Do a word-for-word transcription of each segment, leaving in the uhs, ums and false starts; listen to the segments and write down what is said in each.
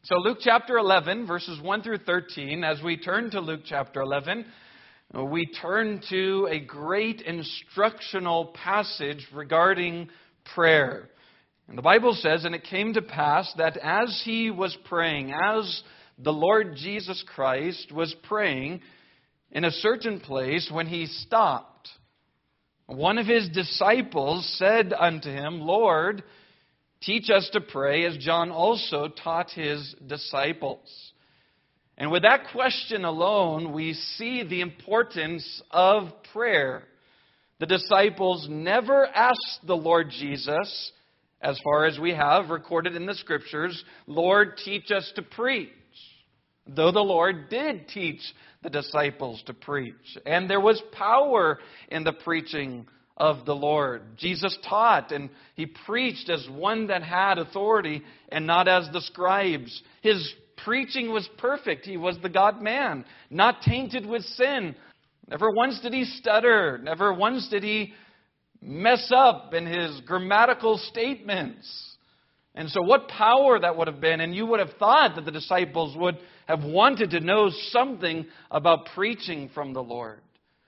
So Luke chapter eleven, verses one through thirteen, as we turn to Luke chapter eleven, we turn to a great instructional passage regarding prayer. And the Bible says, "And it came to pass that as he was praying, as the Lord Jesus Christ was praying in a certain place, when he stopped, one of his disciples said unto him, Lord, teach us to pray as John also taught his disciples." And with that question alone, we see the importance of prayer. The disciples never asked the Lord Jesus, as far as we have recorded in the Scriptures, Lord, teach us to preach. Though the Lord did teach the disciples to preach. And there was power in the preaching of the Lord. Jesus taught and he preached as one that had authority and not as the scribes. His preaching was perfect. He was the God-man, not tainted with sin. Never once did he stutter. Never once did he mess up in his grammatical statements. And so what power that would have been. And you would have thought that the disciples would have wanted to know something about preaching from the Lord.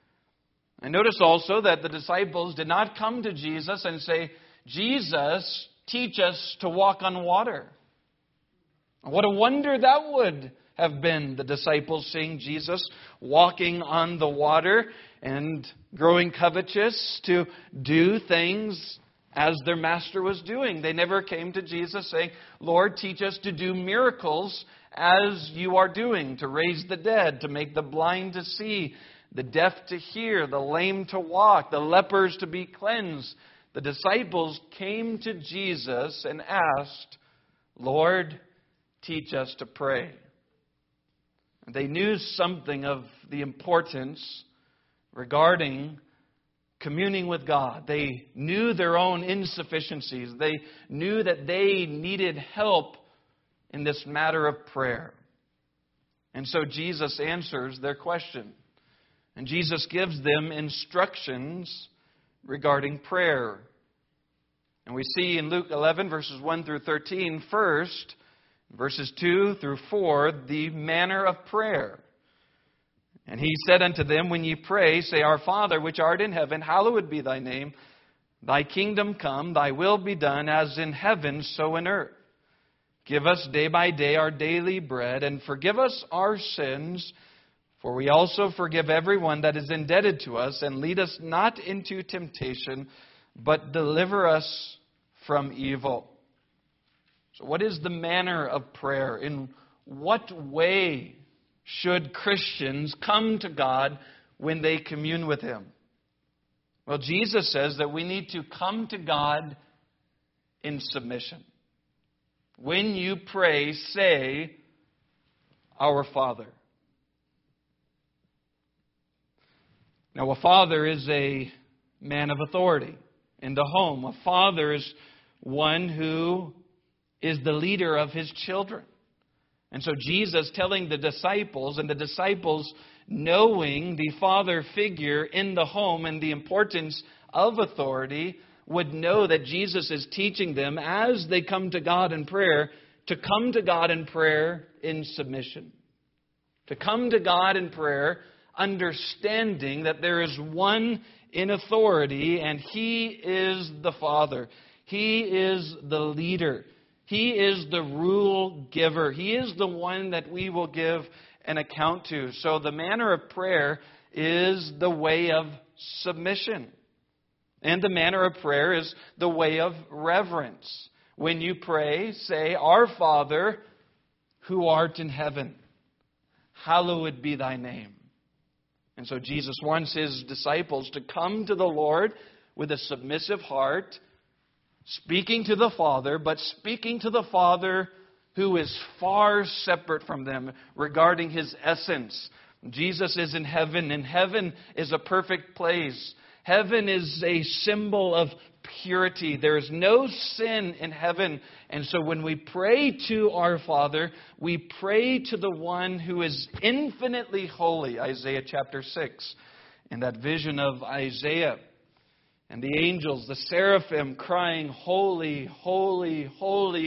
And notice also that the disciples did not come to Jesus and say, Jesus, teach us to walk on water. What a wonder that would have been, the disciples seeing Jesus walking on the water and growing covetous to do things as their master was doing. They never came to Jesus saying, Lord, teach us to do miracles as you are doing, to raise the dead, to make the blind to see, the deaf to hear, the lame to walk, the lepers to be cleansed. The disciples came to Jesus and asked, Lord, teach us to pray. They knew something of the importance regarding communing with God. They knew their own insufficiencies. They knew that they needed help in this matter of prayer. And so Jesus answers their question. And Jesus gives them instructions regarding prayer. And we see in Luke eleven, verses one through thirteen, first, verses two through four, the manner of prayer. And he said unto them, when ye pray, say, Our Father, which art in heaven, hallowed be thy name. Thy kingdom come, thy will be done, as in heaven, so in earth. Give us day by day our daily bread, and forgive us our sins, for we also forgive everyone that is indebted to us, and lead us not into temptation, but deliver us from evil. So what is the manner of prayer? In what way should Christians come to God when they commune with Him? Well, Jesus says that we need to come to God in submission. When you pray, say, Our Father. Now, a father is a man of authority in the home. A father is one who is the leader of his children. And so Jesus telling the disciples, and the disciples knowing the father figure in the home and the importance of authority, would know that Jesus is teaching them as they come to God in prayer, to come to God in prayer in submission. To come to God in prayer understanding that there is one in authority, and He is the Father. He is the leader. He is the rule giver. He is the one that we will give an account to. So the manner of prayer is the way of submission. And the manner of prayer is the way of reverence. When you pray, say, Our Father, who art in heaven, hallowed be thy name. And so Jesus wants His disciples to come to the Lord with a submissive heart, speaking to the Father, but speaking to the Father who is far separate from them regarding His essence. Jesus is in heaven, and heaven is a perfect place. Heaven is a symbol of purity. There is no sin in heaven. And so when we pray to our Father, we pray to the one who is infinitely holy. Isaiah chapter six. And that vision of Isaiah. And the angels, the seraphim crying, Holy, holy, holy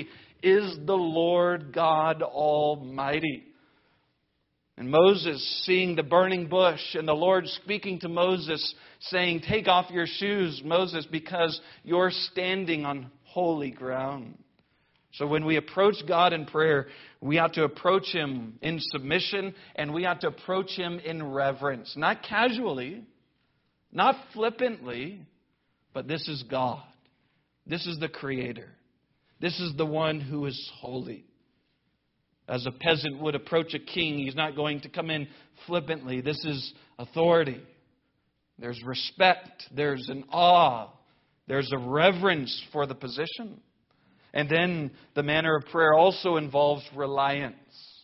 is the Lord God Almighty. And Moses seeing the burning bush and the Lord speaking to Moses saying, take off your shoes, Moses, because you're standing on holy ground. So when we approach God in prayer, we ought to approach Him in submission and we ought to approach Him in reverence. Not casually, not flippantly, but this is God. This is the Creator. This is the one who is holy. As a peasant would approach a king, he's not going to come in flippantly. This is authority. There's respect. There's an awe. There's a reverence for the position. And then the manner of prayer also involves reliance.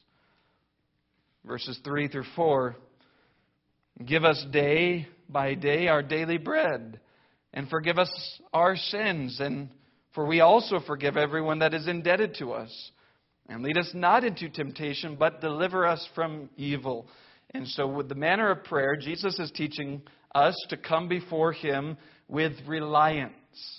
Verses three through four. Give us day by day our daily bread, and forgive us our sins, and for we also forgive everyone that is indebted to us. And lead us not into temptation, but deliver us from evil. And so with the manner of prayer, Jesus is teaching us to come before Him with reliance.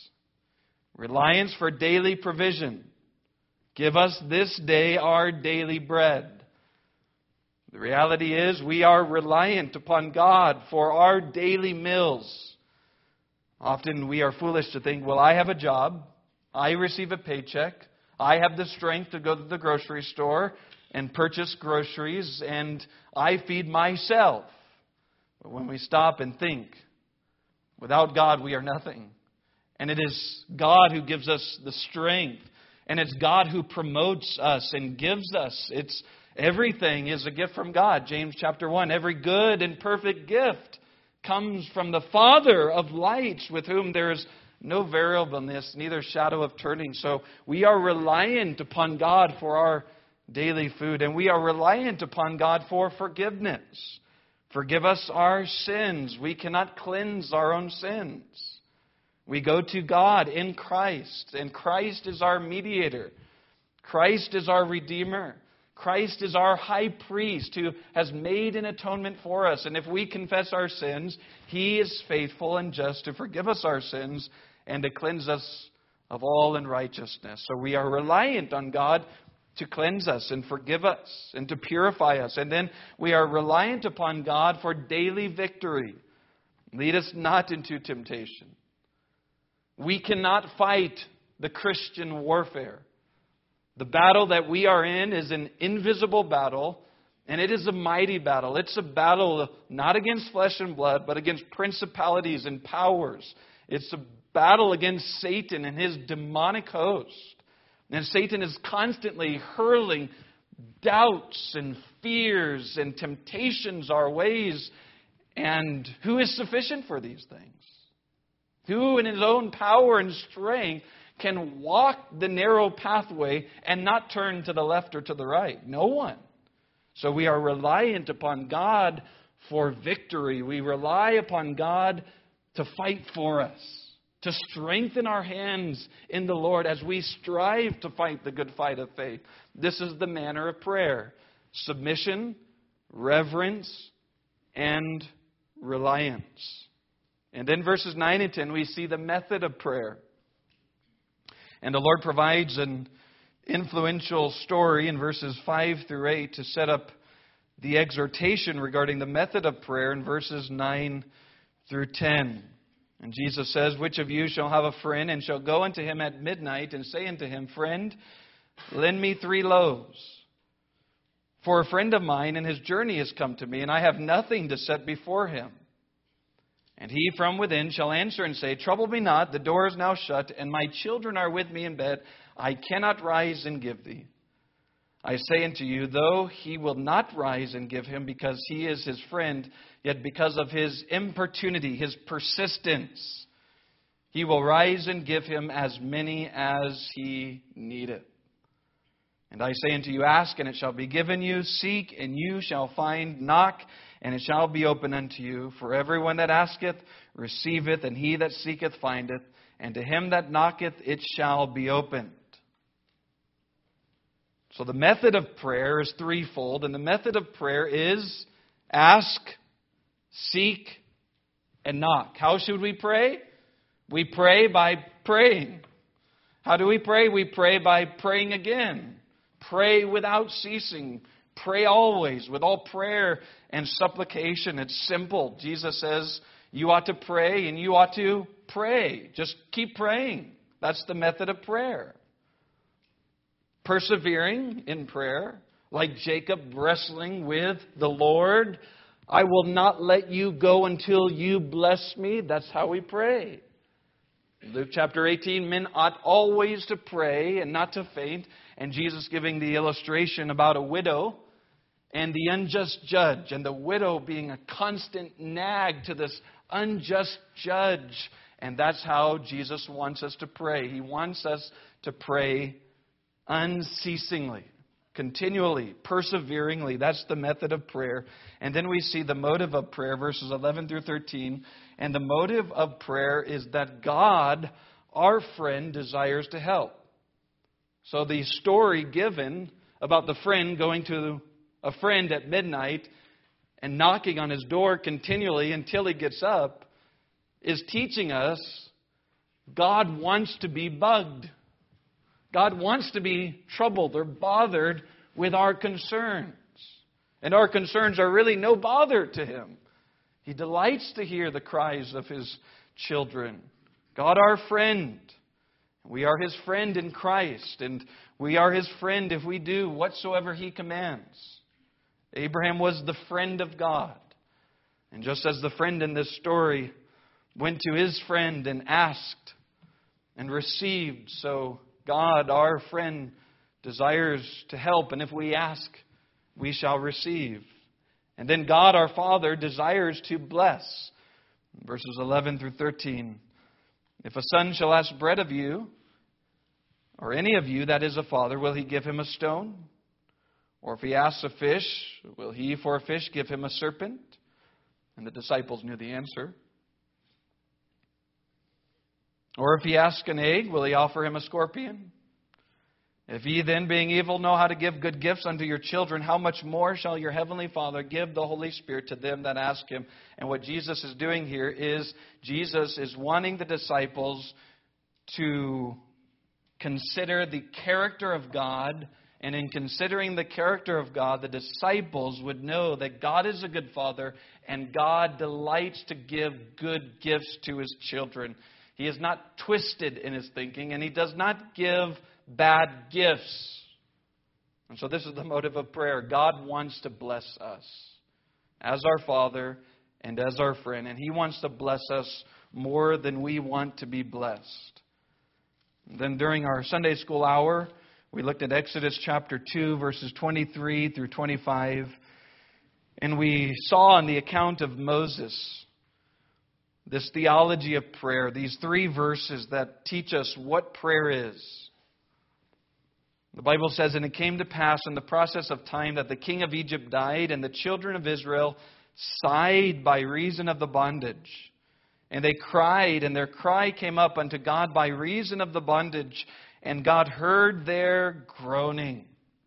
Reliance for daily provision. Give us this day our daily bread. The reality is we are reliant upon God for our daily meals. Often we are foolish to think, well, I have a job. I receive a paycheck. I have the strength to go to the grocery store and purchase groceries, and I feed myself. But when we stop and think, without God we are nothing. And it is God who gives us the strength. And it's God who promotes us and gives us. It's everything is a gift from God. James chapter one, every good and perfect gift comes from the Father of lights, with whom there is no variableness, neither shadow of turning. So we are reliant upon God for our daily food. And we are reliant upon God for forgiveness. Forgive us our sins. We cannot cleanse our own sins. We go to God in Christ. And Christ is our mediator. Christ is our Redeemer. Christ is our high priest who has made an atonement for us. And if we confess our sins, He is faithful and just to forgive us our sins and to cleanse us of all unrighteousness. So we are reliant on God to cleanse us and forgive us and to purify us. And then we are reliant upon God for daily victory. Lead us not into temptation. We cannot fight the Christian warfare. The battle that we are in is an invisible battle, and it is a mighty battle. It's a battle not against flesh and blood, but against principalities and powers. It's a battle against Satan and his demonic host. And Satan is constantly hurling doubts and fears and temptations our ways. And who is sufficient for these things? Who in his own power and strength can walk the narrow pathway and not turn to the left or to the right? No one. So we are reliant upon God for victory. We rely upon God to fight for us, to strengthen our hands in the Lord as we strive to fight the good fight of faith. This is the manner of prayer: submission, reverence, and reliance. And then verses nine and ten, we see the method of prayer. And the Lord provides an influential story in verses five through eight to set up the exhortation regarding the method of prayer in verses nine through ten. And Jesus says, which of you shall have a friend and shall go unto him at midnight and say unto him, Friend, lend me three loaves. For a friend of mine in his journey has come to me, and I have nothing to set before him. And he from within shall answer and say, Trouble me not, the door is now shut, and my children are with me in bed. I cannot rise and give thee. I say unto you, though he will not rise and give him, because he is his friend, yet because of his importunity, his persistence, he will rise and give him as many as he needeth. And I say unto you, Ask, and it shall be given you. Seek, and you shall find. Knock, and it shall be opened unto you. For everyone that asketh receiveth, and he that seeketh findeth, and to him that knocketh it shall be opened. So the method of prayer is threefold, and the method of prayer is ask, seek, and knock. How should we pray? We pray by praying. How do we pray? We pray by praying again. Pray without ceasing. Pray always with all prayer and supplication. It's simple. Jesus says you ought to pray and you ought to pray. Just keep praying. That's the method of prayer. Persevering in prayer, like Jacob wrestling with the Lord. I will not let you go until you bless me. That's how we pray. Luke chapter eighteen, men ought always to pray and not to faint. And Jesus giving the illustration about a widow and the unjust judge. And the widow being a constant nag to this unjust judge. And that's how Jesus wants us to pray. He wants us to pray unceasingly, continually, perseveringly. That's the method of prayer. And then we see the motive of prayer, verses eleven through thirteen. And the motive of prayer is that God, our friend, desires to help. So the story given about the friend going to a friend at midnight and knocking on his door continually until he gets up is teaching us God wants to be bugged. God wants to be troubled or bothered with our concerns. And our concerns are really no bother to Him. He delights to hear the cries of His children. God our friend. We are His friend in Christ. And we are His friend if we do whatsoever He commands. Abraham was the friend of God. And just as the friend in this story went to his friend and asked and received, so God, our friend, desires to help. And if we ask, we shall receive. And then God, our Father, desires to bless. Verses eleven through thirteen. If a son shall ask bread of you, or any of you that is a father, will he give him a stone? Or if he asks a fish, will he for a fish give him a serpent? And the disciples knew the answer. Or if he asks an egg, will he offer him a scorpion? If ye then, being evil, know how to give good gifts unto your children, how much more shall your heavenly Father give the Holy Spirit to them that ask Him? And what Jesus is doing here is, Jesus is wanting the disciples to consider the character of God. And in considering the character of God, the disciples would know that God is a good Father and God delights to give good gifts to His children. He is not twisted in His thinking, and He does not give bad gifts. And so this is the motive of prayer. God wants to bless us as our Father and as our friend. And He wants to bless us more than we want to be blessed. And then during our Sunday school hour, we looked at Exodus chapter two, verses twenty-three through twenty-five. And we saw in the account of Moses this theology of prayer, these three verses that teach us what prayer is. The Bible says, and it came to pass in the process of time that the king of Egypt died, and the children of Israel sighed by reason of the bondage. And they cried, and their cry came up unto God by reason of the bondage, and God heard their groaning.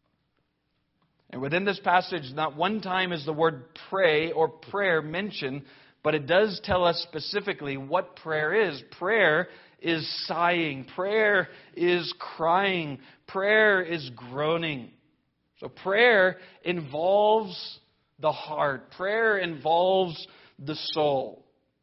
And within this passage, not one time is the word pray or prayer mentioned, but it does tell us specifically what prayer is. Prayer is sighing. Prayer is crying. Prayer is groaning. So prayer involves the heart. Prayer involves the soul.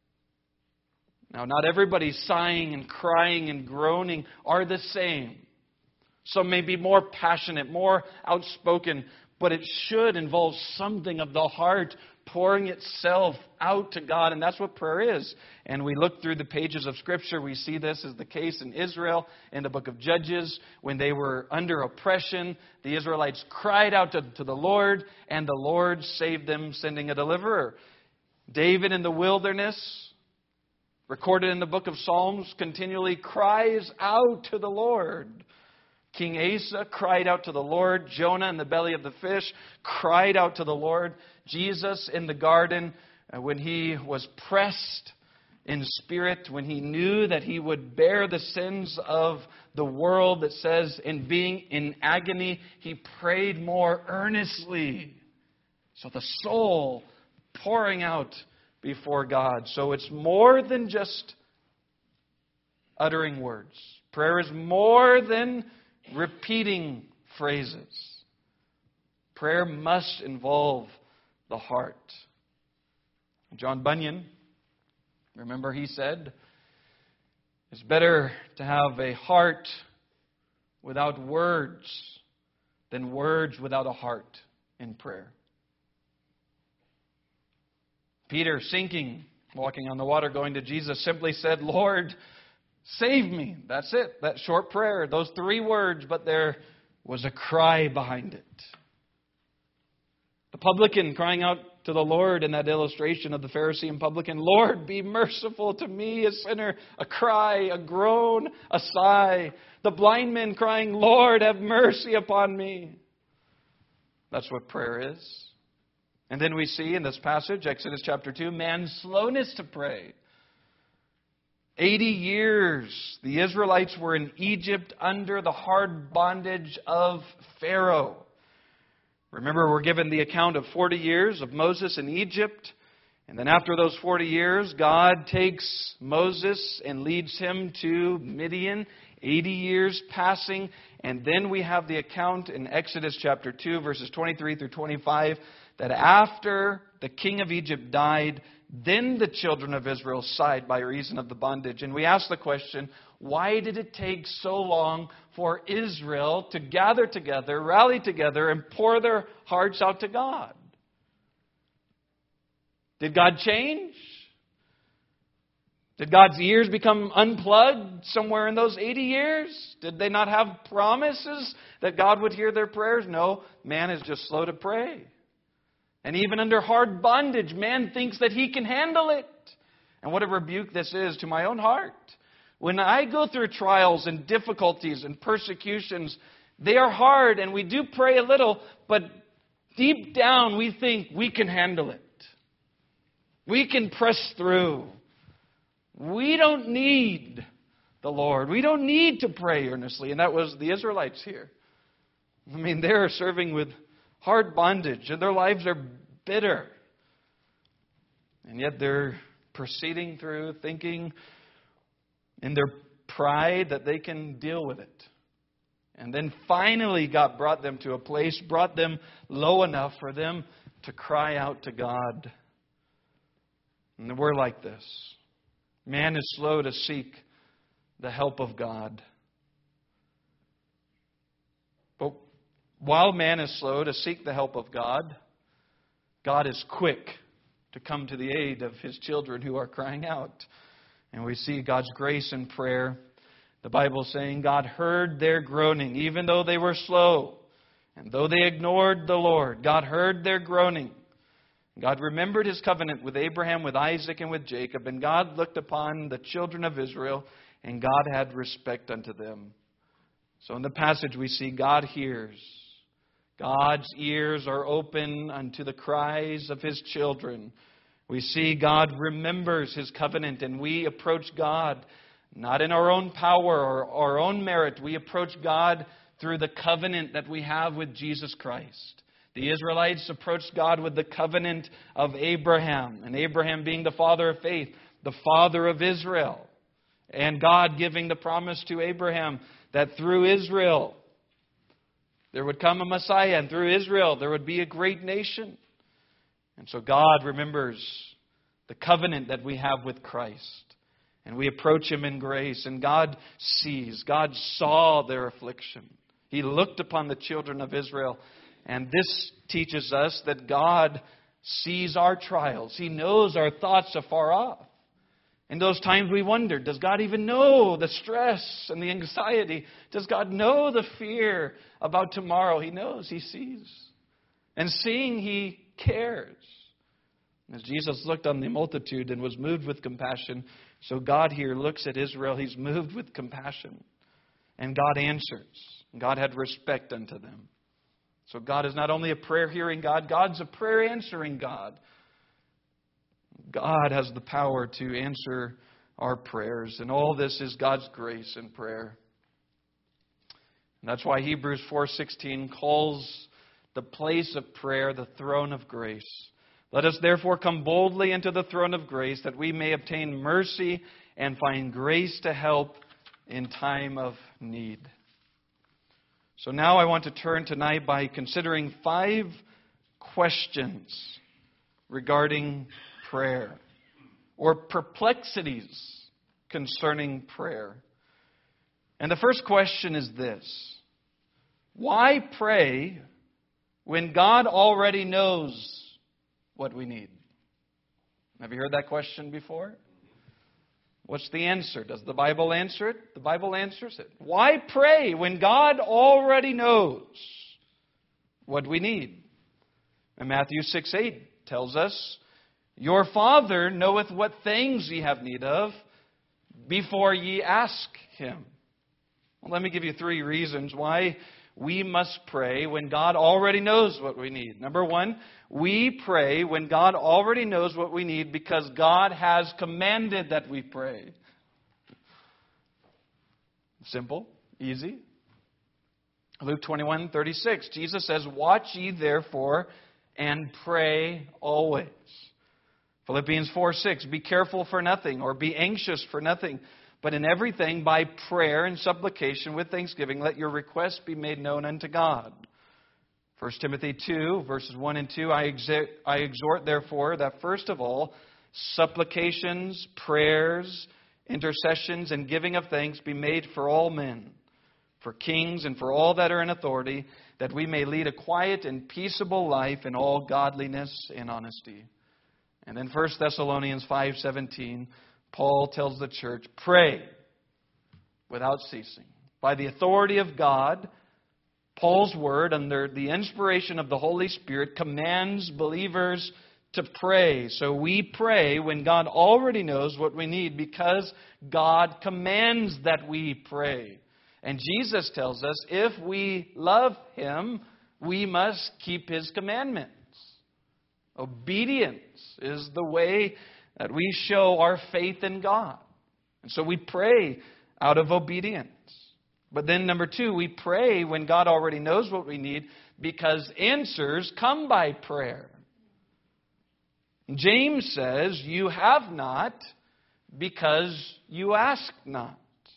Now, not everybody sighing and crying and groaning are the same. Some may be more passionate, more outspoken, but it should involve something of the heart pouring itself out to God. And that's what prayer is. And we look through the pages of Scripture. We see this is the case in Israel in the book of Judges. When they were under oppression, the Israelites cried out to, to the Lord, and the Lord saved them, sending a deliverer. David in the wilderness, recorded in the book of Psalms, continually cries out to the Lord. King Asa cried out to the Lord. Jonah in the belly of the fish cried out to the Lord. Jesus in the garden, uh, when he was pressed in spirit, when he knew that he would bear the sins of the world, that says, in being in agony, he prayed more earnestly. So the soul pouring out before God. So it's more than just uttering words. Prayer is more than repeating phrases. Prayer must involve the heart. John Bunyan, remember he said, it's better to have a heart without words than words without a heart in prayer. Peter, sinking, walking on the water, going to Jesus, simply said, Lord, save me. That's it. That short prayer. Those three words, but there was a cry behind it. The publican crying out to the Lord in that illustration of the Pharisee and publican, Lord, be merciful to me, a sinner. A cry, a groan, a sigh. The blind man crying, Lord, have mercy upon me. That's what prayer is. And then we see in this passage, Exodus chapter two, man's slowness to pray. Eighty years the Israelites were in Egypt under the hard bondage of Pharaoh. Remember, we're given the account of forty years of Moses in Egypt. And then after those forty years, God takes Moses and leads him to Midian. eighty years passing. And then we have the account in Exodus chapter two, verses twenty-three through twenty-five, that after the king of Egypt died, then the children of Israel sighed by reason of the bondage. And we ask the question, why did it take so long for Israel to gather together, rally together, and pour their hearts out to God? Did God change? Did God's ears become unplugged somewhere in those eighty years? Did they not have promises that God would hear their prayers? No, man is just slow to pray. And even under hard bondage, man thinks that he can handle it. And what a rebuke this is to my own heart. When I go through trials and difficulties and persecutions, they are hard and we do pray a little, but deep down we think we can handle it. We can press through. We don't need the Lord. We don't need to pray earnestly. And that was the Israelites here. I mean, they're serving with hard bondage, and their lives are bitter. And yet they're proceeding through, thinking in their pride that they can deal with it. And then finally God brought them to a place, brought them low enough for them to cry out to God. And we're like this. Man is slow to seek the help of God. But while man is slow to seek the help of God, God is quick to come to the aid of His children who are crying out. And we see God's grace in prayer. The Bible saying God heard their groaning, even though they were slow. And though they ignored the Lord, God heard their groaning. God remembered His covenant with Abraham, with Isaac, and with Jacob. And God looked upon the children of Israel, and God had respect unto them. So in the passage we see God hears. God's ears are open unto the cries of His children. We see God remembers His covenant, and we approach God not in our own power or our own merit. We approach God through the covenant that we have with Jesus Christ. The Israelites approached God with the covenant of Abraham, and Abraham being the father of faith, the father of Israel. And God giving the promise to Abraham that through Israel there would come a Messiah, and through Israel there would be a great nation. And so God remembers the covenant that we have with Christ. And we approach Him in grace. And God sees. God saw their affliction. He looked upon the children of Israel. And this teaches us that God sees our trials. He knows our thoughts afar off. In those times we wonder, does God even know the stress and the anxiety? Does God know the fear about tomorrow? He knows. He sees. And seeing, He cares. As Jesus looked on the multitude and was moved with compassion, so God here looks at Israel. He's moved with compassion. And God answers. God had respect unto them. So God is not only a prayer-hearing God, God's a prayer-answering God. God has the power to answer our prayers. And all this is God's grace in prayer. And that's why Hebrews four sixteen calls the place of prayer the throne of grace. Let us therefore come boldly into the throne of grace, that we may obtain mercy and find grace to help in time of need. So now I want to turn tonight by considering five questions regarding prayer, or perplexities concerning prayer. And the first question is this: why pray when God already knows what we need? Have you heard that question before? What's the answer? Does the Bible answer it? The Bible answers it. Why pray when God already knows what we need? And Matthew six eight tells us, "Your Father knoweth what things ye have need of before ye ask Him." Well, let me give you three reasons why we must pray when God already knows what we need. Number one, we pray when God already knows what we need because God has commanded that we pray. Simple, easy. Luke twenty-one thirty-six, Jesus says, "Watch ye therefore and pray always." Philippians four six, "Be careful for nothing," or "Be anxious for nothing, but in everything by prayer and supplication with thanksgiving, let your requests be made known unto God." First Timothy two, verses one and two, I exhort, I exhort therefore that first of all, supplications, prayers, intercessions, and giving of thanks be made for all men, for kings and for all that are in authority, that we may lead a quiet and peaceable life in all godliness and honesty. And then First Thessalonians five seventeen, Paul tells the church, "Pray without ceasing." By the authority of God, Paul's word, under the inspiration of the Holy Spirit, commands believers to pray. So we pray when God already knows what we need because God commands that we pray. And Jesus tells us if we love Him, we must keep His commandments. Obedience is the way that we show our faith in God. And so we pray out of obedience. But then number two, we pray when God already knows what we need because answers come by prayer. James says, "You have not because you ask not."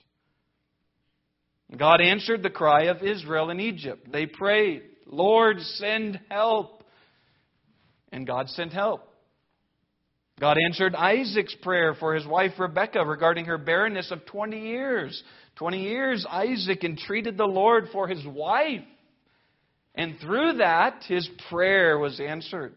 God answered the cry of Israel in Egypt. They prayed, "Lord, send help." And God sent help. God answered Isaac's prayer for his wife Rebekah regarding her barrenness of twenty years. twenty years Isaac entreated the Lord for his wife. And through that, his prayer was answered.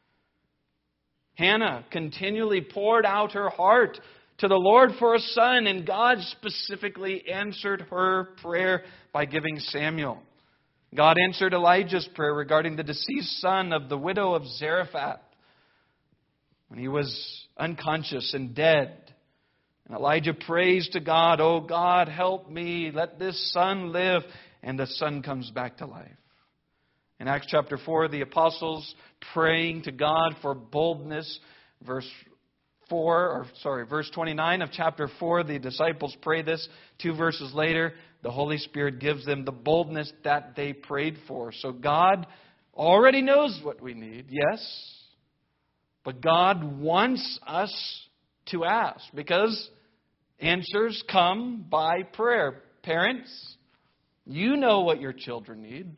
Hannah continually poured out her heart to the Lord for a son, and God specifically answered her prayer by giving Samuel. God answered Elijah's prayer regarding the deceased son of the widow of Zarephath when he was unconscious and dead. And Elijah prays to God, "Oh God, help me, let this son live." And the son comes back to life. In Acts chapter four, the apostles praying to God for boldness. Verse four, or sorry, verse twenty-nine of chapter four, the disciples pray this. Two verses later, the Holy Spirit gives them the boldness that they prayed for. So God already knows what we need, yes. But God wants us to ask because answers come by prayer. Parents, you know what your children need.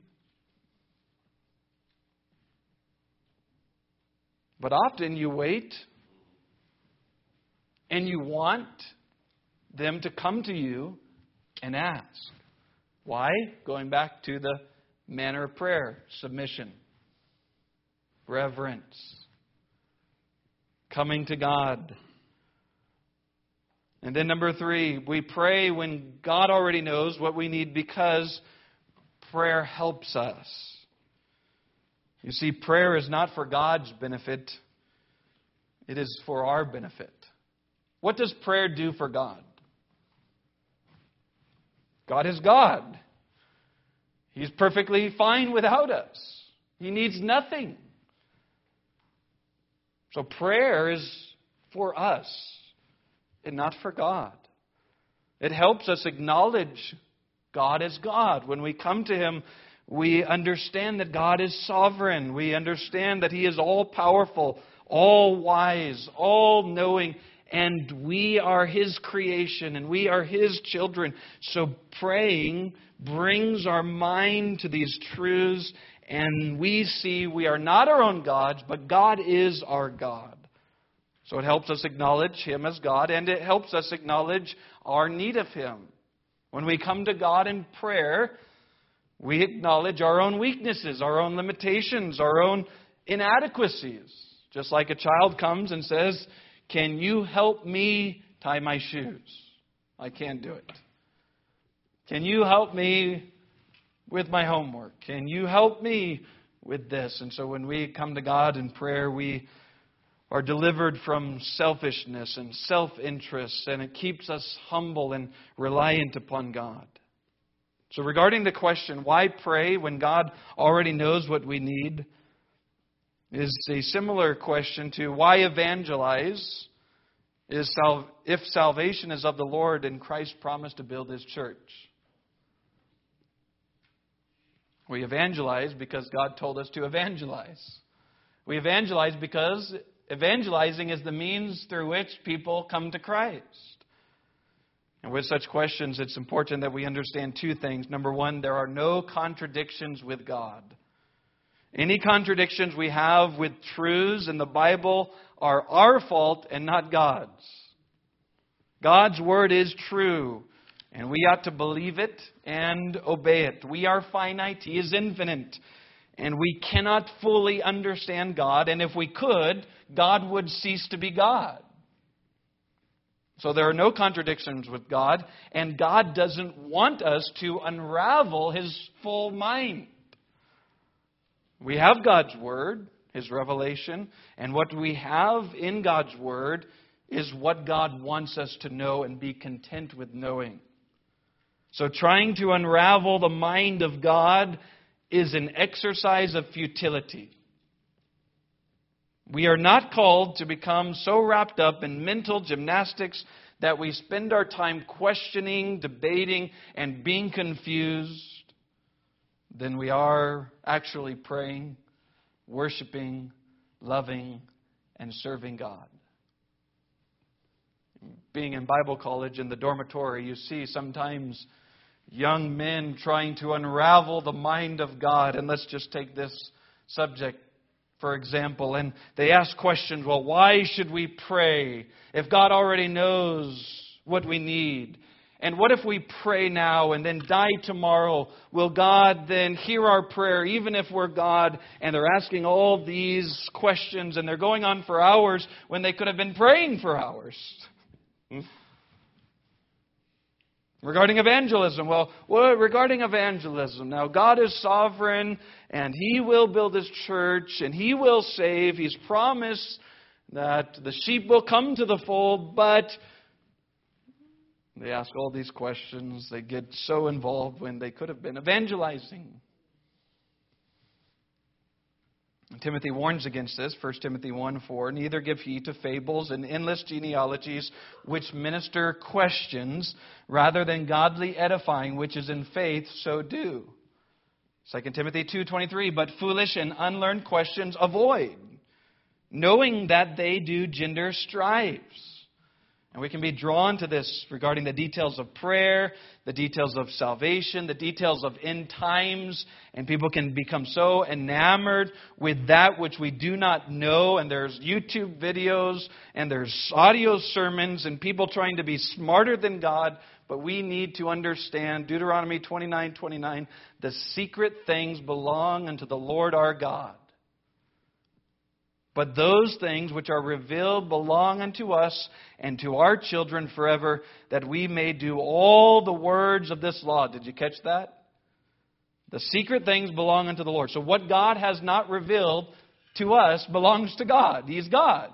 But often you wait and you want them to come to you and ask. Why? Going back to the manner of prayer. Submission. Reverence. Coming to God. And then number three, we pray when God already knows what we need because prayer helps us. You see, prayer is not for God's benefit. It is for our benefit. What does prayer do for God? God is God. He's perfectly fine without us. He needs nothing. So prayer is for us and not for God. It helps us acknowledge God as God. When we come to Him, we understand that God is sovereign. We understand that He is all-powerful, all-wise, all-knowing, and we are His creation, and we are His children. So praying brings our mind to these truths, and we see we are not our own gods, but God is our God. So it helps us acknowledge Him as God, and it helps us acknowledge our need of Him. When we come to God in prayer, we acknowledge our own weaknesses, our own limitations, our own inadequacies. Just like a child comes and says, "Can you help me tie my shoes? I can't do it. Can you help me with my homework? Can you help me with this?" And so when we come to God in prayer, we are delivered from selfishness and self-interest, and it keeps us humble and reliant upon God. So regarding the question, why pray when God already knows what we need, is a similar question to why evangelize is sal- if salvation is of the Lord and Christ promised to build His church. We evangelize because God told us to evangelize. We evangelize because evangelizing is the means through which people come to Christ. And with such questions, it's important that we understand two things. Number one, there are no contradictions with God. Any contradictions we have with truths in the Bible are our fault and not God's. God's Word is true, and we ought to believe it and obey it. We are finite. He is infinite. And we cannot fully understand God. And if we could, God would cease to be God. So there are no contradictions with God. And God doesn't want us to unravel His full mind. We have God's Word, His revelation. And what we have in God's Word is what God wants us to know and be content with knowing. So trying to unravel the mind of God is an exercise of futility. We are not called to become so wrapped up in mental gymnastics that we spend our time questioning, debating, and being confused than we are actually praying, worshiping, loving, and serving God. Being in Bible college in the dormitory, you see sometimes young men trying to unravel the mind of God. And let's just take this subject, for example. And they ask questions, well, why should we pray if God already knows what we need? And what if we pray now and then die tomorrow? Will God then hear our prayer even if we're God? And they're asking all these questions, and they're going on for hours when they could have been praying for hours. Regarding evangelism, well, well, regarding evangelism, now God is sovereign and He will build His church and He will save. He's promised that the sheep will come to the fold, but they ask all these questions. They get so involved when they could have been evangelizing. Timothy warns against this, First Timothy one four. Neither give heed to fables and endless genealogies which minister questions, rather than godly edifying, which is in faith, so do. Second Timothy two twenty-three. But foolish and unlearned questions avoid, knowing that they do gender strifes. And we can be drawn to this regarding the details of prayer, the details of salvation, the details of end times. And people can become so enamored with that which we do not know. And there's YouTube videos and there's audio sermons and people trying to be smarter than God. But we need to understand Deuteronomy twenty-nine twenty-nine. The secret things belong unto the Lord our God. But those things which are revealed belong unto us and to our children forever, that we may do all the words of this law. Did you catch that? The secret things belong unto the Lord. So what God has not revealed to us belongs to God. He's God.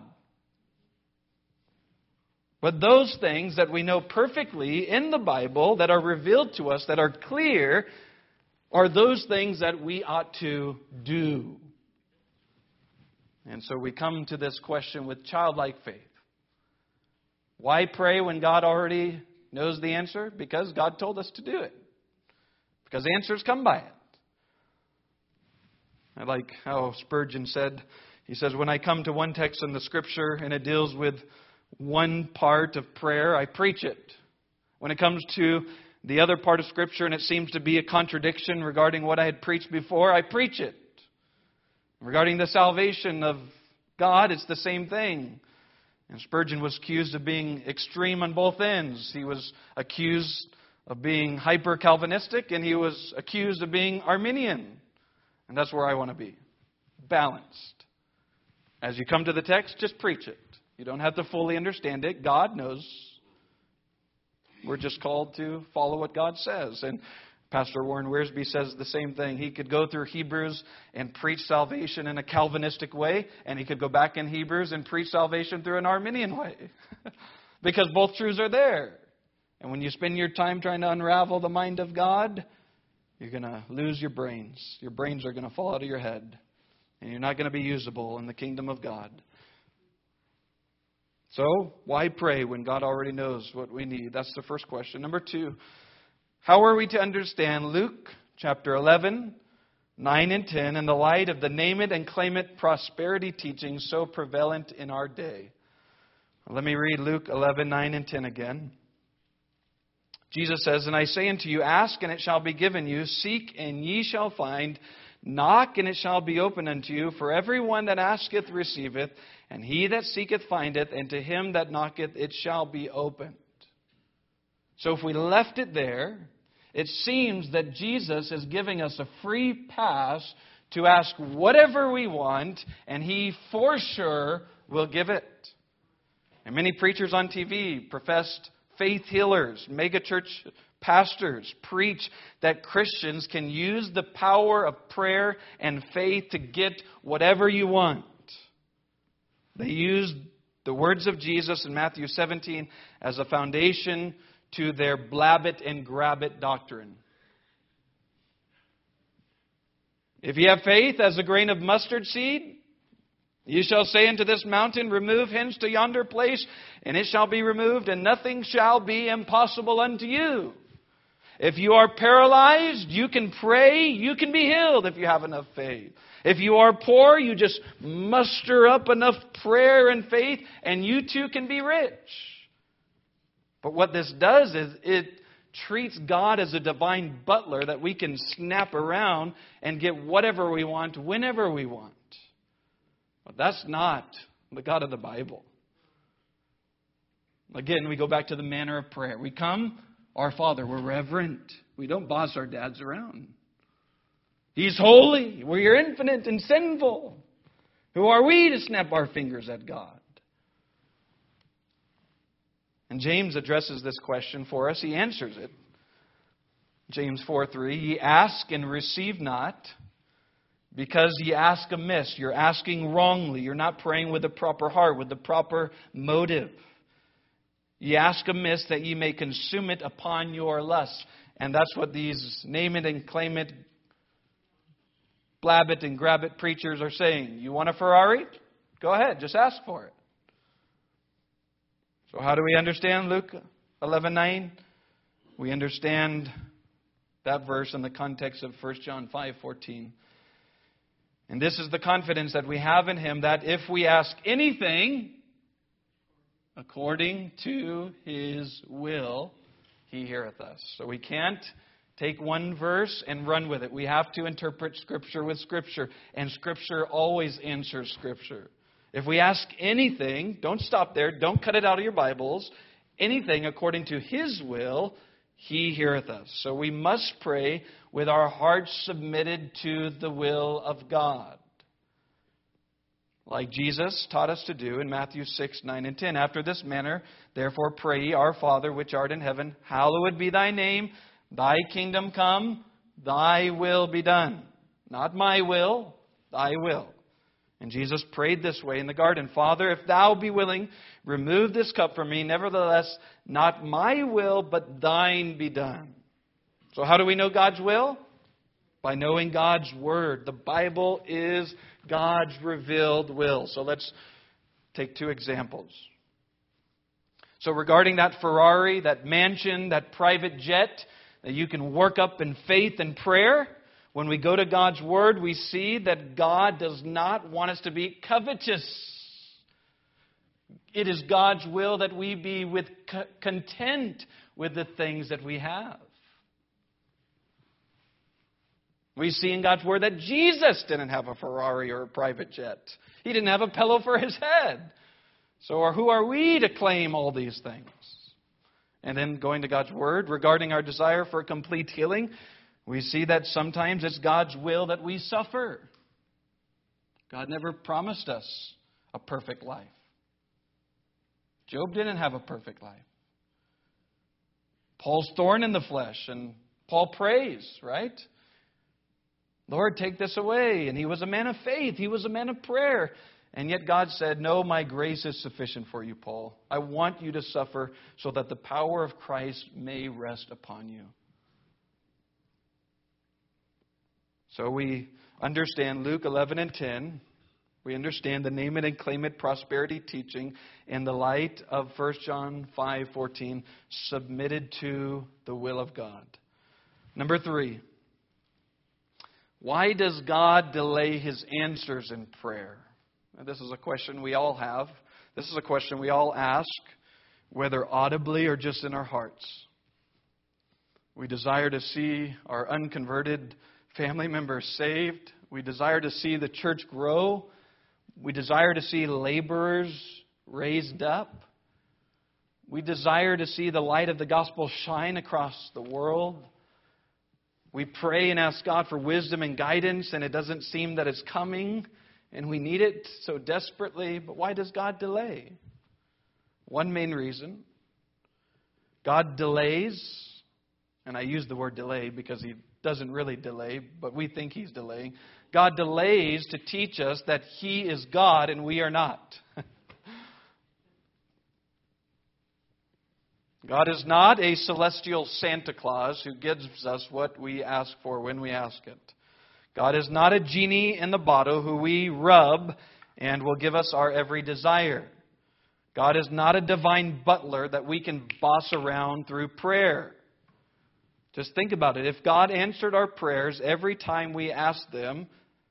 But those things that we know perfectly in the Bible, that are revealed to us, that are clear, are those things that we ought to do. And so we come to this question with childlike faith. Why pray when God already knows the answer? Because God told us to do it. Because answers come by it. I like how Spurgeon said, he says, when I come to one text in the Scripture and it deals with one part of prayer, I preach it. When it comes to the other part of Scripture and it seems to be a contradiction regarding what I had preached before, I preach it. Regarding the salvation of God, it's the same thing. And Spurgeon was accused of being extreme on both ends. He was accused of being hyper-Calvinistic, and he was accused of being Arminian. And that's where I want to be. Balanced. As you come to the text, just preach it. You don't have to fully understand it. God knows. We're just called to follow what God says. And Pastor Warren Wiersbe says the same thing. He could go through Hebrews and preach salvation in a Calvinistic way, and he could go back in Hebrews and preach salvation through an Arminian way. Because both truths are there. And when you spend your time trying to unravel the mind of God, you're going to lose your brains. Your brains are going to fall out of your head. And you're not going to be usable in the kingdom of God. So, why pray when God already knows what we need? That's the first question. Number two, how are we to understand Luke chapter eleven, nine and ten in the light of the name it and claim it prosperity teaching so prevalent in our day? Let me read Luke eleven, nine and ten again. Jesus says, "And I say unto you, ask and it shall be given you, seek and ye shall find, knock and it shall be opened unto you. For every one that asketh receiveth, and he that seeketh findeth, and to him that knocketh it shall be opened." So if we left it there, it seems that Jesus is giving us a free pass to ask whatever we want, and He for sure will give it. And many preachers on T V, professed faith healers, megachurch pastors preach that Christians can use the power of prayer and faith to get whatever you want. They use the words of Jesus in Matthew seventeen as a foundation to their blab it and grab it doctrine. If you have faith as a grain of mustard seed, you shall say unto this mountain, remove hence to yonder place, and it shall be removed, and nothing shall be impossible unto you. If you are paralyzed, you can pray, you can be healed if you have enough faith. If you are poor, you just muster up enough prayer and faith, and you too can be rich. But what this does is it treats God as a divine butler that we can snap around and get whatever we want, whenever we want. But that's not the God of the Bible. Again, we go back to the manner of prayer. We come, our Father, we're reverent. We don't boss our dads around. He's holy. We're infinite and sinful. Who are we to snap our fingers at God? And James addresses this question for us. He answers it. James four three, ye ask and receive not, because ye ask amiss. You're asking wrongly. You're not praying with the proper heart, with the proper motive. Ye ask amiss that ye may consume it upon your lust. And that's what these name it and claim it, blab it and grab it preachers are saying. You want a Ferrari? Go ahead, just ask for it. So how do we understand Luke eleven nine? We understand that verse in the context of First John five fourteen. And this is the confidence that we have in Him, that if we ask anything according to His will, He heareth us. So we can't take one verse and run with it. We have to interpret Scripture with Scripture. And Scripture always answers Scripture. If we ask anything, don't stop there. Don't cut it out of your Bibles. Anything according to His will, He heareth us. So we must pray with our hearts submitted to the will of God. Like Jesus taught us to do in Matthew six, nine, and ten. After this manner, therefore pray ye, Our Father which art in heaven, hallowed be thy name. Thy kingdom come, thy will be done. Not my will, thy will. And Jesus prayed this way in the garden. Father, if thou be willing, remove this cup from me. Nevertheless, not my will, but thine be done. So how do we know God's will? By knowing God's Word. The Bible is God's revealed will. So let's take two examples. So regarding that Ferrari, that mansion, that private jet that you can work up in faith and prayer, when we go to God's Word, we see that God does not want us to be covetous. It is God's will that we be with content with the things that we have. We see in God's Word that Jesus didn't have a Ferrari or a private jet. He didn't have a pillow for his head. So who are we to claim all these things? And then going to God's Word, regarding our desire for complete healing, we see that sometimes it's God's will that we suffer. God never promised us a perfect life. Job didn't have a perfect life. Paul's thorn in the flesh, and Paul prays, right? Lord, take this away. And he was a man of faith. He was a man of prayer. And yet God said, no, my grace is sufficient for you, Paul. I want you to suffer so that the power of Christ may rest upon you. So we understand Luke eleven and ten. We understand the name it and claim it prosperity teaching in the light of First John five fourteen, submitted to the will of God. Number three, why does God delay His answers in prayer? Now, this is a question we all have. This is a question we all ask, whether audibly or just in our hearts. We desire to see our unconverted family members saved. We desire to see the church grow. We desire to see laborers raised up. We desire to see the light of the gospel shine across the world. We pray and ask God for wisdom and guidance, and it doesn't seem that it's coming, and we need it so desperately. But why does God delay? One main reason. God delays, and I use the word delay because He doesn't really delay, but we think He's delaying. God delays to teach us that He is God and we are not. God is not a celestial Santa Claus who gives us what we ask for when we ask it. God is not a genie in the bottle who we rub and will give us our every desire. God is not a divine butler that we can boss around through prayer. Just think about it. If God answered our prayers every time we asked them,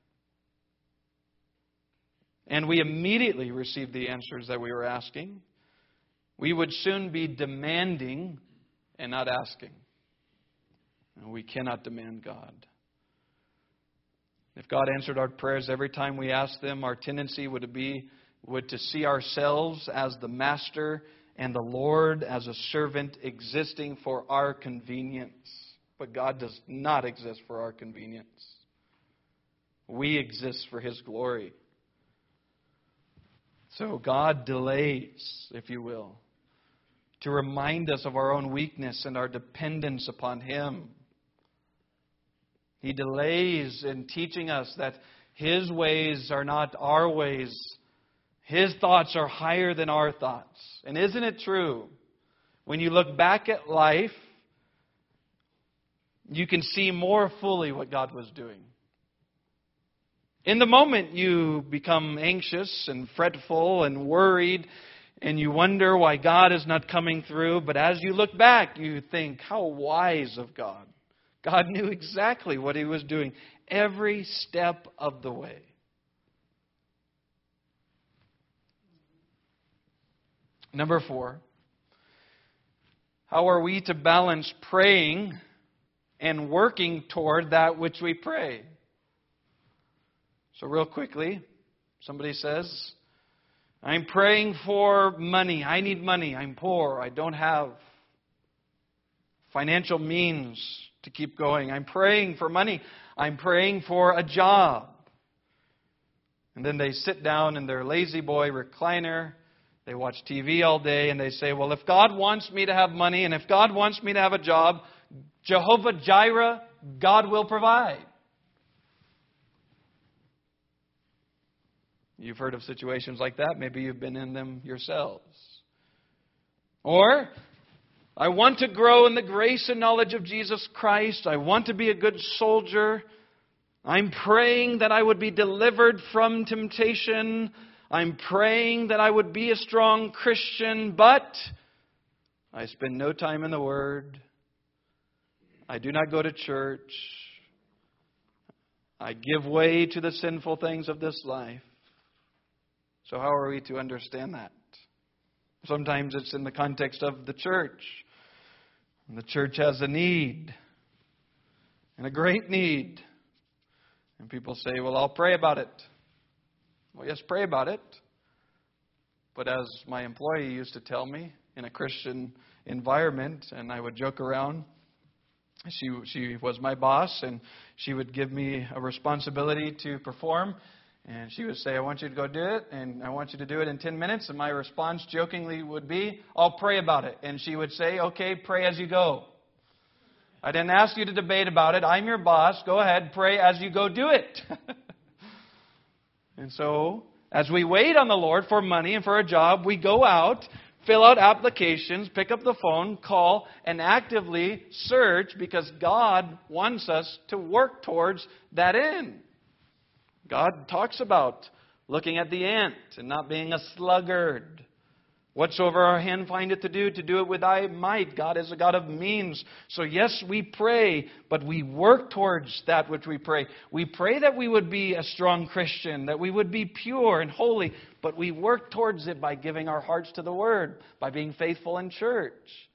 and we immediately received the answers that we were asking, we would soon be demanding and not asking. And we cannot demand God. If God answered our prayers every time we asked them, our tendency would be would to see ourselves as the master and the Lord as a servant existing for our convenience. But God does not exist for our convenience. We exist for His glory. So God delays, if you will, to remind us of our own weakness and our dependence upon Him. He delays in teaching us that His ways are not our ways. His thoughts are higher than our thoughts. And isn't it true? When you look back at life, you can see more fully what God was doing. In the moment, you become anxious and fretful and worried, and you wonder why God is not coming through. But as you look back, you think, how wise of God. God knew exactly what He was doing every step of the way. Number four, how are we to balance praying and working toward that which we pray? So real quickly, somebody says, I'm praying for money. I need money. I'm poor. I don't have financial means to keep going. I'm praying for money. I'm praying for a job. And then they sit down in their lazy boy recliner. They watch T V all day and they say, well, if God wants me to have money and if God wants me to have a job, Jehovah Jireh, God will provide. You've heard of situations like that. Maybe you've been in them yourselves. Or, I want to grow in the grace and knowledge of Jesus Christ. I want to be a good soldier. I'm praying that I would be delivered from temptation. I'm praying that I would be a strong Christian, but I spend no time in the Word. I do not go to church. I give way to the sinful things of this life. So how are we to understand that? Sometimes it's in the context of the church. And the church has a need, and a great need. And people say, well, I'll pray about it. Well, yes, pray about it. But as my employee used to tell me, in a Christian environment, and I would joke around, she she was my boss, and she would give me a responsibility to perform. And she would say, I want you to go do it, and I want you to do it in ten minutes. And my response jokingly would be, I'll pray about it. And she would say, okay, pray as you go. I didn't ask you to debate about it. I'm your boss. Go ahead, pray as you go do it. And so, as we wait on the Lord for money and for a job, we go out, fill out applications, pick up the phone, call, and actively search because God wants us to work towards that end. God talks about looking at the ant and not being a sluggard. Whatsoever our hand findeth to do, to do it with thy might. God is a God of means. So yes, we pray, but we work towards that which we pray. We pray that we would be a strong Christian, that we would be pure and holy, but we work towards it by giving our hearts to the Word, by being faithful in church,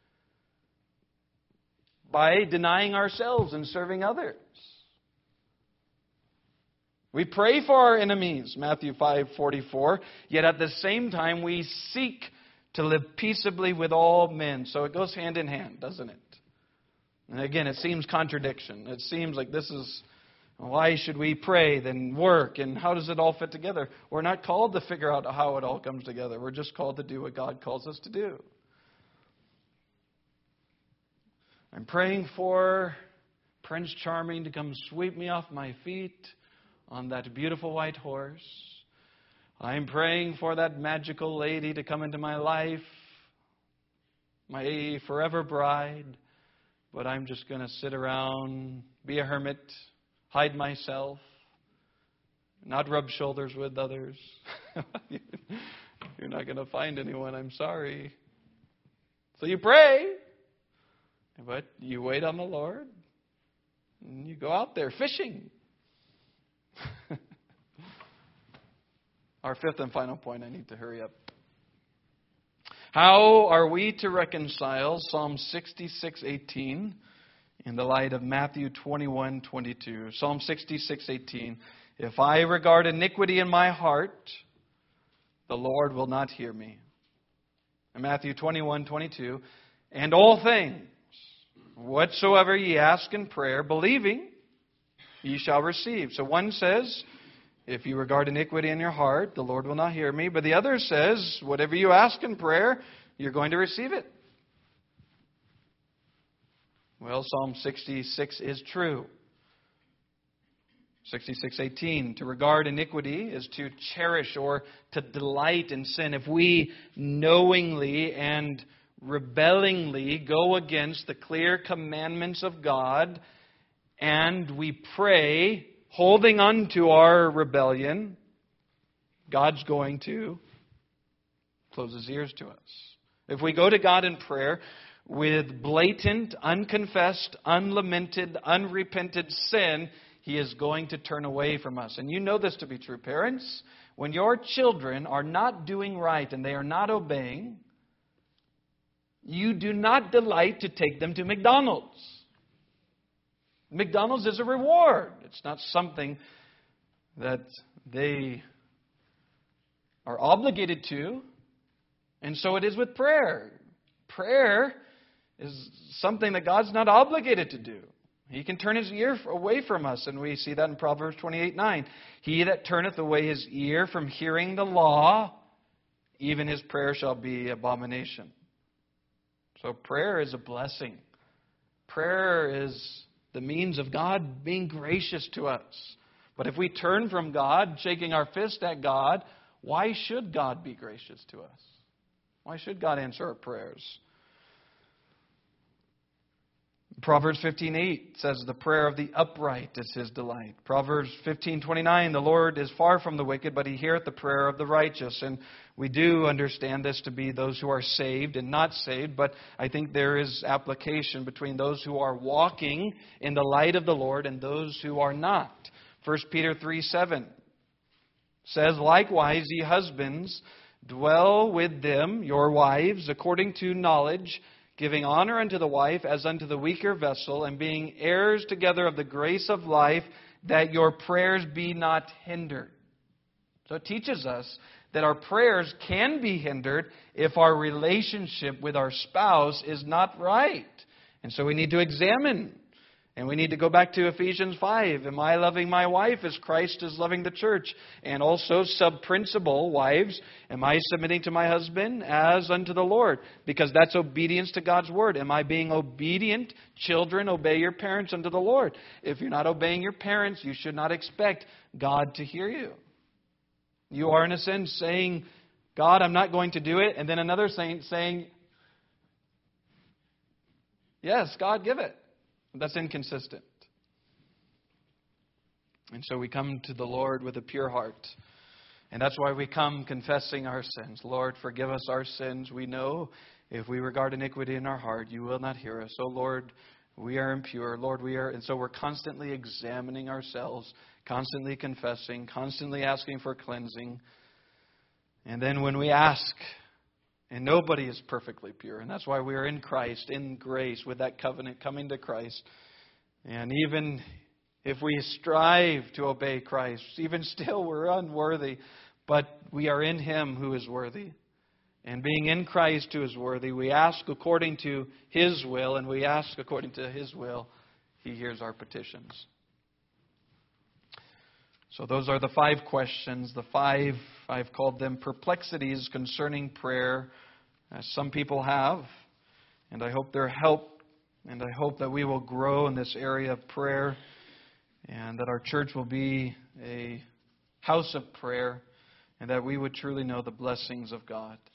by denying ourselves and serving others. We pray for our enemies, Matthew five forty-four, yet at the same time we seek to live peaceably with all men. So it goes hand in hand, doesn't it? And again, it seems contradiction. It seems like this is, why should we pray, then work, and how does it all fit together? We're not called to figure out how it all comes together. We're just called to do what God calls us to do. I'm praying for Prince Charming to come sweep me off my feet on that beautiful white horse. I'm praying for that magical lady to come into my life, my forever bride. But I'm just going to sit around, be a hermit, hide myself, not rub shoulders with others. You're not going to find anyone, I'm sorry. So you pray, but you wait on the Lord, and you go out there fishing. Our fifth and final point, I need to hurry up. How are we to reconcile Psalm sixty-six eighteen in the light of Matthew twenty-one twenty-two? Psalm sixty-six eighteen. If I regard iniquity in my heart, the Lord will not hear me. And Matthew twenty-one twenty-two. And all things, whatsoever ye ask in prayer, believing, ye shall receive. So one says, if you regard iniquity in your heart, the Lord will not hear me. But the other says, whatever you ask in prayer, you're going to receive it. Well, Psalm sixty-six is true. sixty-six eighteen, to regard iniquity is to cherish or to delight in sin. If we knowingly and rebellingly go against the clear commandments of God, and we pray, holding on to our rebellion, God's going to close His ears to us. If we go to God in prayer with blatant, unconfessed, unlamented, unrepented sin, He is going to turn away from us. And you know this to be true, parents. When your children are not doing right and they are not obeying, you do not delight to take them to McDonald's. McDonald's is a reward. It's not something that they are obligated to. And so it is with prayer. Prayer is something that God's not obligated to do. He can turn His ear away from us, and we see that in Proverbs twenty-eight nine. He that turneth away his ear from hearing the law, even his prayer shall be abomination. So prayer is a blessing. Prayer is the means of God being gracious to us. But if we turn from God, shaking our fist at God, why should God be gracious to us? Why should God answer our prayers? Proverbs fifteen eight says, the prayer of the upright is His delight. Proverbs fifteen twenty-nine, the Lord is far from the wicked, but He heareth the prayer of the righteous. And we do understand this to be those who are saved and not saved, but I think there is application between those who are walking in the light of the Lord and those who are not. First Peter three seven says, likewise, ye husbands, Dwell with them, your wives, according to knowledge, giving honor unto the wife as unto the weaker vessel, and being heirs together of the grace of life, that your prayers be not hindered. So it teaches us that our prayers can be hindered if our relationship with our spouse is not right. And so we need to examine. And we need to go back to Ephesians five. Am I loving my wife as Christ is loving the church? And also, sub-principle, wives, am I submitting to my husband as unto the Lord? Because that's obedience to God's word. Am I being obedient? Children, obey your parents unto the Lord. If you're not obeying your parents, you should not expect God to hear you. You are, in a sense, saying, God, I'm not going to do it. And then another saint saying, yes, God, give it. That's inconsistent. And so we come to the Lord with a pure heart. And that's why we come confessing our sins. Lord, forgive us our sins. We know if we regard iniquity in our heart, you will not hear us. Oh, Lord, we are impure. Lord, we are. And so we're constantly examining ourselves, constantly confessing, constantly asking for cleansing. And then when we ask, and nobody is perfectly pure. And that's why we are in Christ, in grace, with that covenant, coming to Christ. And even if we strive to obey Christ, even still we're unworthy. But we are in Him who is worthy. And being in Christ who is worthy, we ask according to His will. And we ask according to His will, He hears our petitions. So those are the five questions, the five, I've called them perplexities concerning prayer, as some people have. And I hope they're helped, and I hope that we will grow in this area of prayer, and that our church will be a house of prayer, and that we would truly know the blessings of God.